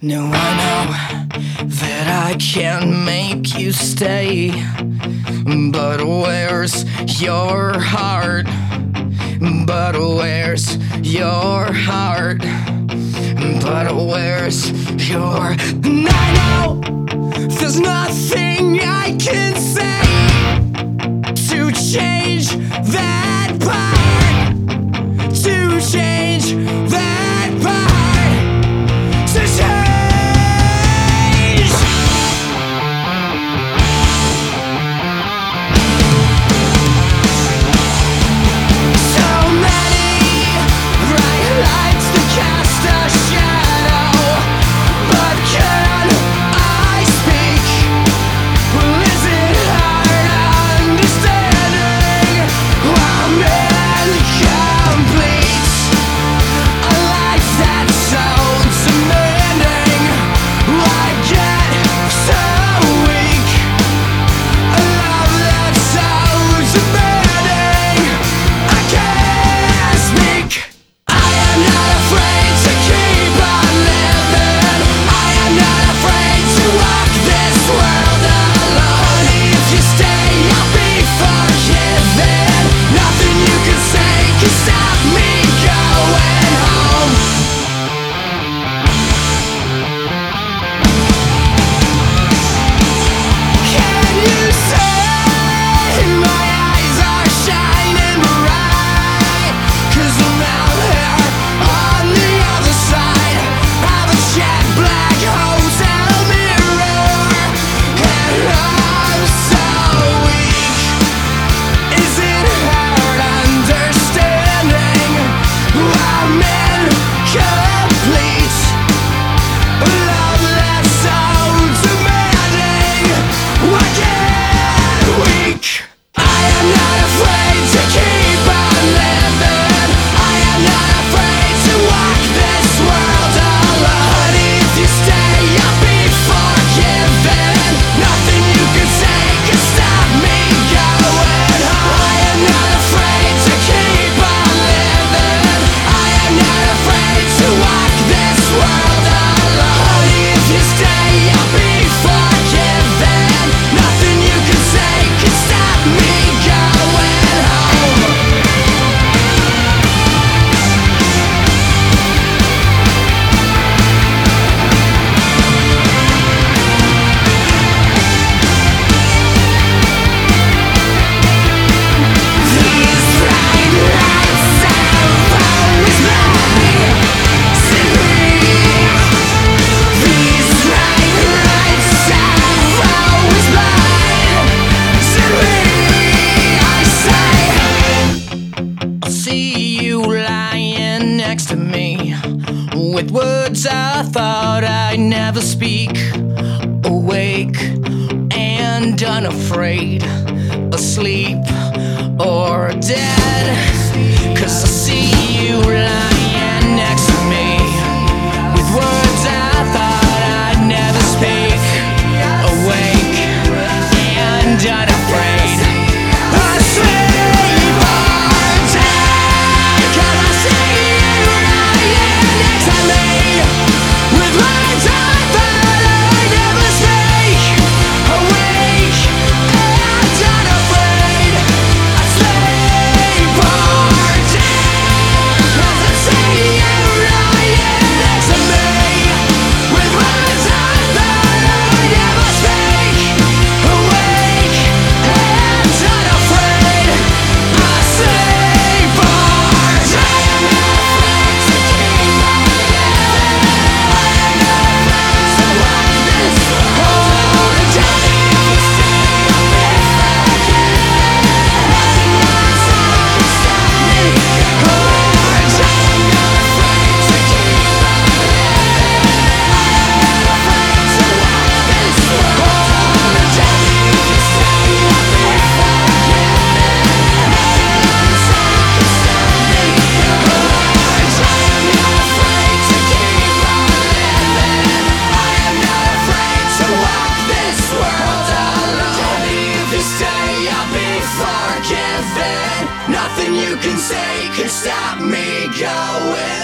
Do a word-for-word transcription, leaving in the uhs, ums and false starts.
No, I know that I can't make you stay, but where's your heart? But where's your heart? But where's your... And I know there's nothing I can say to change that part, to change that part, to change. So many bright lights that cast a shadow, but can I speak? Well, is it hard understanding why men complete a life that's so demanding? Why get so weak? A love that's so demanding. I can't speak. I am not afraid to keep on living. I am not afraid to walk this world alone. If you stay, I'll be forgiven. Nothing you can say can stop me going home. Can you see my eyes are shining bright? 'Cause I'm out here on the other side of a jet black hotel mirror, and I'm so weak. Is it hard understanding why men complete a love that's so demanding? Why get weak? I am not afraid to keep on living. I am not afraid to walk this world alone. If you stay, I'll be forgiven. Nothing you can say can stop me going home. I am not afraid to keep on living. I am not afraid to walk this world alone. If you stay, I'll be forgiven. Nothing you can say can stop me going home. These bright lights have always blinded me. These bright lights have always blinded me. I say, I'll see you lying next to me, with words I thought I'd never speak. Awake and unafraid, asleep or dead. 'Cause I see you lying next to me, with words I thought I'd never speak. Awake and unafraid, asleep or dead. 'Cause I see you lying next to me, with words I thought I'd never speak. Awake and unafraid, asleep or dead. 'Cause I see you lying next to me, with words I thought I'd never speak. Awake and unafraid, asleep or dead. Nothing you can say can stop me going.